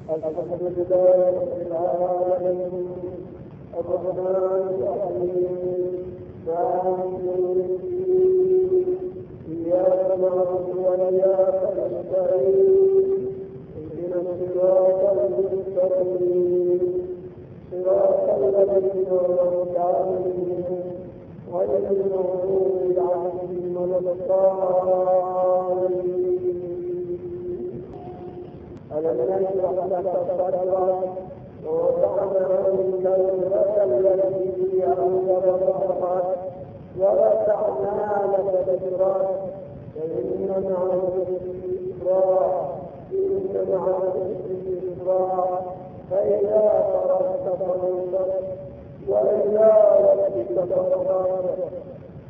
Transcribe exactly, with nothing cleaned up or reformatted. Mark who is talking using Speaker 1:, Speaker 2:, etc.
Speaker 1: الحمد لله رب العالمين الرحمن الرحيم مالك يوم الدين إياك نعبد وإياك نستعين اهدنا الصراط المستقيم صراط الذين أنعمت عليهم غير المغضوب عليهم ولا الضالين. ألم نشرح لك صدرك ووضعنا عنك الوزرك التي أنقض ظهرك ورفعنا لك ذكرك فإن مع العسر يسرا إن مع العسر يسرا فإذا فرغت فانصب وإلى ربك فارغب